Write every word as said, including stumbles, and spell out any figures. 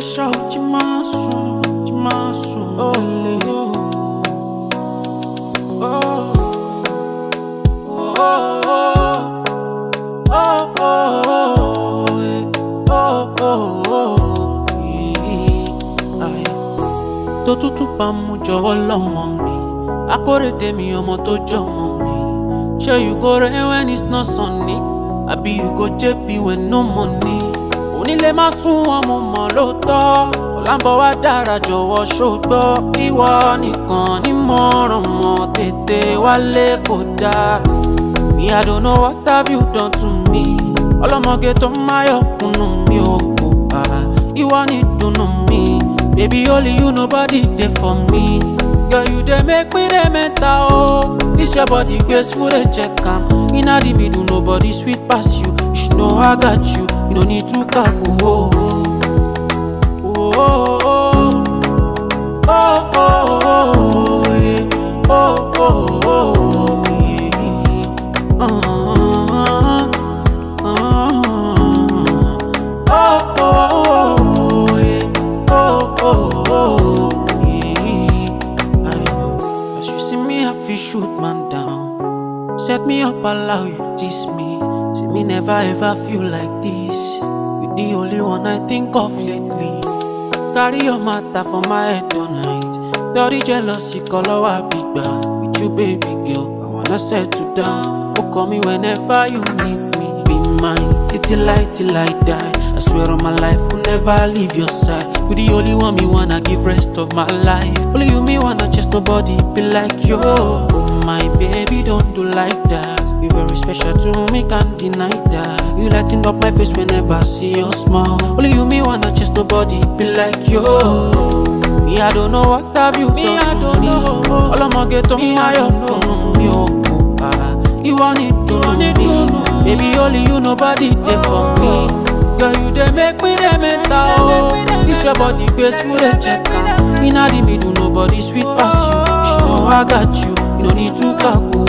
special, Chimasu, Chimasu, oh, oh, oh, oh, oh, oh, oh, oh, oh, yeah. To tutu pa mu jọ̀wọ́ lọ́mọ mi, akórèdé mi ọmọ tó jọmọ mi. Sure you go rain when it's not sunny, àbí you go J P when no money. Onílé má sún wọn mo mọ̀ lóòótọ́, ọ̀làǹbọ̀ wá dára jọ̀wọ́ ṣògbọ́. Ìwọ nìkan ní mọ̀ràn mọ́ tètè wálé kò dáa. Me I don't know what have you done to me. Ọlọ́mọge tó máyọ̀ kùnú mi ò kò bá. Ìwọ ní dùnnú mi, baby only you nobody dey for me. Girl you dey make me dey mental oh. This your body grace full dey check am. Inna the middle nobody sweet pass you. You should know I got you. You don't need to kaku oh oh oh oh oh oh oh yeah. oh oh oh yeah. uh, uh, uh, oh oh oh yeah. oh oh oh yeah. As you see me I feel shoot man down. Set me up allow you tease me. See me never ever feel like this. You the only one I think of lately. Carry your matter for my head tonight. Dirty jealousy color I big bad. With you baby girl, I wanna settle down. Oh call me whenever you need me. Be mine, till I till I die. I swear on my life will never leave your side. You the only one me wanna give rest of my life. Only you me wanna just nobody be like you. My baby don't do like that. You very special to me, can't deny that. You lighten up my face whenever I see your smile. Only you me wanna just nobody be like you. Me I don't know what have you me, done I to don't me. All I'ma get on my own, me oh you want it to me, baby only you nobody there for me. Girl you dey make me dey mental oh. This your body grace full dey check am. Inna the middle nobody sweet pass you. You know I got you. You don't need to kaku